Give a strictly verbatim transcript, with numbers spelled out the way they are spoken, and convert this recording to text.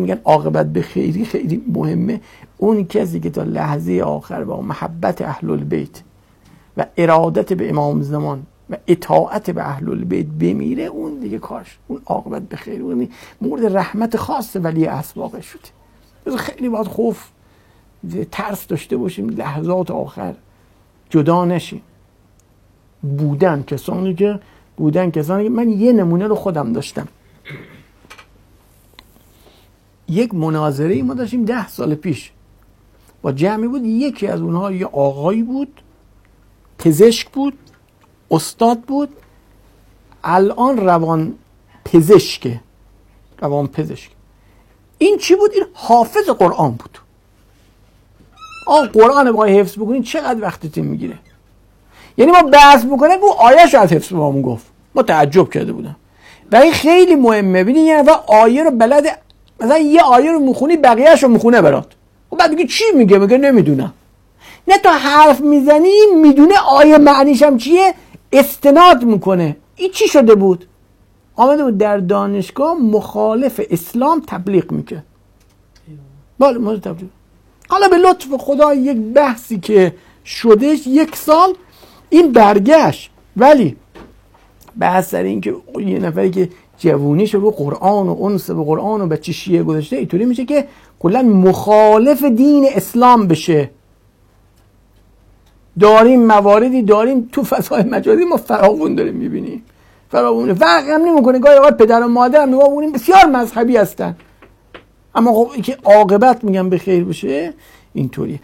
میگن عاقبت به خیری خیلی مهمه. اون کسی که تا لحظه آخر با محبت اهل البیت و ارادت به امام زمان و اطاعت به اهل البیت بمیره، اون دیگه کارش، اون عاقبت به خیر، اون مورد رحمت خاص ولی اسباق شده. خیلی باید خوف ترس داشته باشیم لحظات آخر جدا نشیم. بودن کسانی که بودن کسانی که من یه نمونه رو خودم داشتم. یک مناظره ای ما داشتیم ده سال پیش با جمعی بود. یکی از اونها یه آقایی بود، پزشک بود، استاد بود، الان روان پزشکه، روان پزشک. این چی بود؟ این حافظ قرآن بود. آه قرآن باید حفظ بکنین چقدر وقتتون میگیره؟ یعنی ما بحث بکنه گو آیه‌شو از حفظ بهمون گفت. ما تعجب کرده بودم. ولی خیلی مهمه. ببینید یه نفر آیه رو بلده، مثلا یه آیه رو میخونی بقیه‌اشو میخونه برات. و بعد میگه چی میگه؟ میگه نمیدونم. نه تا حرف میزنی میدونه آیه معنیش هم چیه، استناد میکنه. این چی شده بود؟ آمده بود در دانشگاه مخالف اسلام تبلیغ میکنه. بله ما تبلیغ. حالا به لطف خدا یک بحثی که شدهش یک سال این برگشت، ولی بحث سر این که یه نفری که جوونیش رو قرآن و انس به قرآن و بچه شیعه گذاشته، اینطوری میشه که کلا مخالف دین اسلام بشه. داریم مواردی داریم تو فضای مجازی ما فراوون داریم میبینیم، فراوونه. فرق هم نمیکنه. گاهی اوقات پدر و مادر هم نگاه بسیار مذهبی هستن، اما خب که عاقبت میگم به خیر بشه اینطوری.